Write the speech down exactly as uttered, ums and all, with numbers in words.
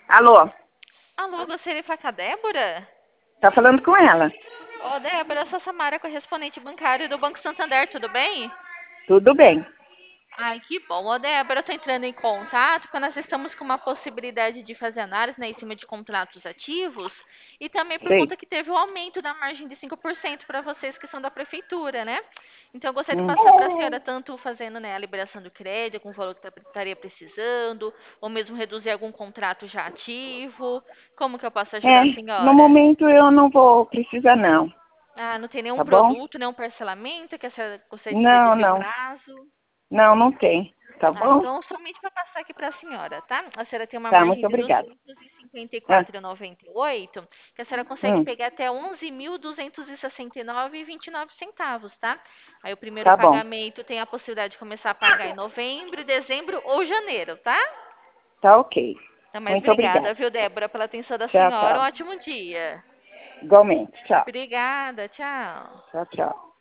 Alô, Alô, gostaria de falar com a Débora? tá falando com ela? Ô, Débora, eu sou a Samara, correspondente bancário do Banco Santander, tudo bem? Tudo bem. Ai, que bom. Ô, Débora, eu tô entrando em contato porque nós estamos com uma possibilidade de fazer análise, né, em cima de contratos ativos e também por Sei. conta que teve o aumento da margem de cinco por cento para vocês que são da prefeitura, né? Então, eu gostaria de Hum. passar para a senhora tanto fazendo, né, a liberação do crédito, algum valor que tá- estaria precisando, ou mesmo reduzir algum contrato já ativo. Como que eu posso É, ajudar a no senhora? momento eu não vou precisar não, Ah, não tem nenhum tá bom? produto, nenhum parcelamento que a senhora gostaria de Não, reduzir o não. prazo? Não, não tem, tá Ah, bom? então somente para passar aqui para a senhora, tá? A senhora tem uma Tá, margem muito de obrigada. duzentos e cinquenta e Ah, quatro vírgula noventa e oito, que a senhora consegue hum, pegar até onze mil duzentos e sessenta e nove vírgula vinte e nove centavos, tá? Aí o primeiro tá bom. pagamento tem a possibilidade de começar a pagar em novembro, dezembro ou janeiro, tá? Tá ok. Tá, mas Muito obrigada, obrigada. viu, Débora, pela atenção da Tchau, senhora. Um tchau. ótimo dia. Igualmente. Tchau. Obrigada, tchau. Tchau, tchau.